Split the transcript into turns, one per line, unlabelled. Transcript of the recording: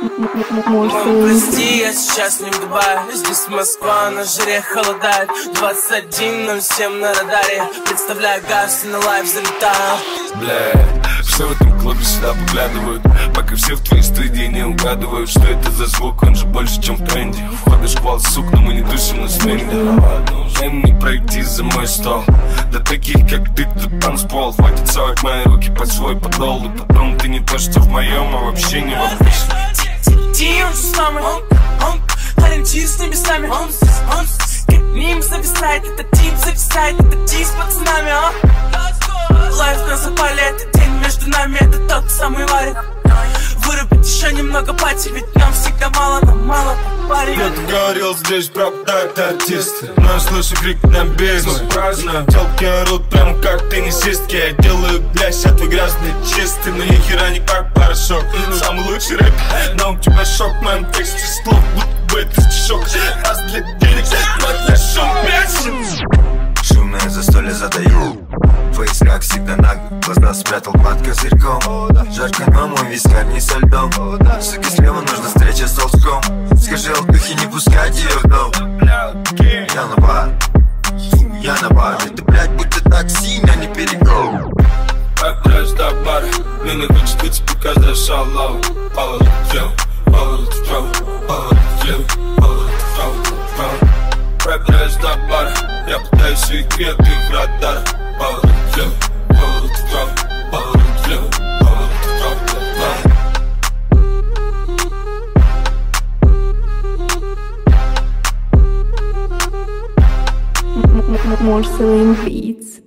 Прости, я сейчас не в Дубае. Здесь Москва, на жаре холодает. 21:07 на радаре. Представляю, газ на лайв залетаю.
Бля, все в этом клубе сюда поглядывают, пока все в твои студии не угадывают, что это за звук, он же больше, чем в тренде. Входы шквал, сук, но мы не тусим на смене. Уже не пройти за мой стол. Да таких, как ты, тут танцпол. Хватит совать мои руки под свой подол. И потом ты не то, что в моем, а вообще не во вкусе.
Тим с нами, летит с небесами. Как ним зависает, это Тим зависает, это Тим с пацанами. Лайф на запале, это день между нами, это тот самый варик. Вырубить еще немного пати, ведь нам всегда мало, нам мало парень.
Кто-то говорил, здесь пропадают артисты, но я слышу крик на бизнес. Праздную, телки орут прям как теннисистки. Я делаю грязь, а твой грязный чистый. Но ни хера не как порошок. Самый лучший рэп, но у тебя шок. В моем тексте слов, будто бы это стишок. Раз для денег, вот для шум, блядь.
Шумное застолье задаю. Фейс, как всегда, нагло, глаза спрятал под козырьком. Жарко, но мой вискарь не со льдом. Суки, слева нужна встреча с толчком. Скажи алкахи, не пускать ее в дом. Я на бар, я на бар. Это, блядь, будто такси, а не перегон.
Отправишь до бара, мне не хочет быть, показать шалаву. Поворот влево, поворот вправо, поворот влево, поворот вправо. Пробираешь до бара, я пытаюсь уйти от их радара. Поворот влево, поворот вправо, поворот влево, поворот вправо.
More Celine Beats.